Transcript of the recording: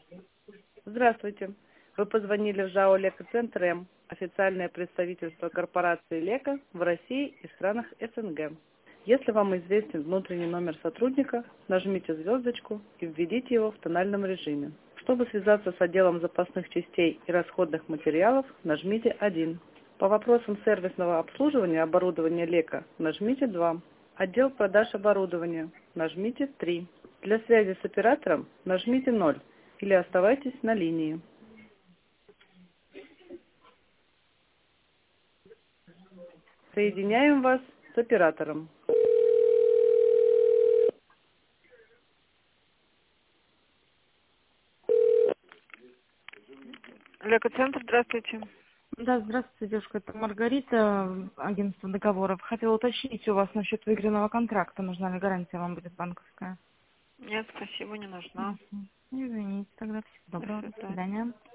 Здравствуйте. Вы позвонили в ЗАО «Лекоцентр М», официальное представительство корпорации «Леко» в России и странах СНГ. Если вам известен внутренний номер сотрудника, нажмите звездочку и введите его в тональном режиме. Чтобы связаться с отделом запасных частей и расходных материалов, нажмите 1. По вопросам сервисного обслуживания оборудования «Леко» нажмите 2. Отдел продаж оборудования нажмите 3. Для связи с оператором нажмите 0 или оставайтесь на линии. Соединяем вас с оператором. Лекоцентр, здравствуйте. Да, здравствуйте, девушка. Это Маргарита, агентство договоров. Хотела уточнить у вас насчет выигранного контракта. Нужна ли гарантия вам будет банковская? Нет, спасибо, не нужна. Мгм. Извините, тогда всего До доброго. До свидания. свидания.